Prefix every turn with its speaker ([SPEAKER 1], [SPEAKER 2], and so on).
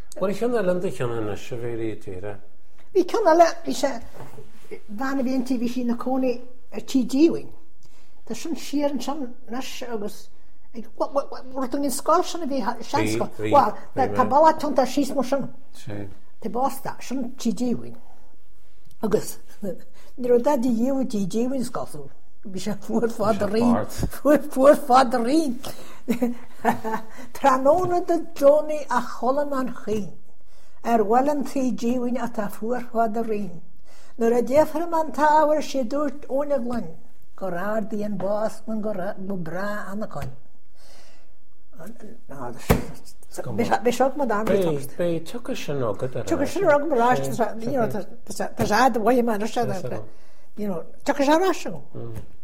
[SPEAKER 1] Wel, I chi'n alanda chi'n yna syfeiri tira?
[SPEAKER 2] Vi kan alle, hvis jeg vanlig en til vi finner kone tidgiving. Det er sånn skjer en sånn næsj agus. Wordt ingen skål sånn vi har kjennskap. Well, det er bare sånn at skis må sånn. Det bare stod sånn tidgiving. Agus. Når det er tidgiving skal så. Hvis jeg får faderin. Tranone de Johnny a Holleman geen. Wel yn tidgiving at a fwyr faderin. Når jeg deffer man tawer sy dŵrt o'n y glyn. Gorar di yn bos yn bra an y coin. Bishop madam
[SPEAKER 1] Be tuca sin agad ar
[SPEAKER 2] tuca sin agad marás tá sad bhaim man tuca sin rású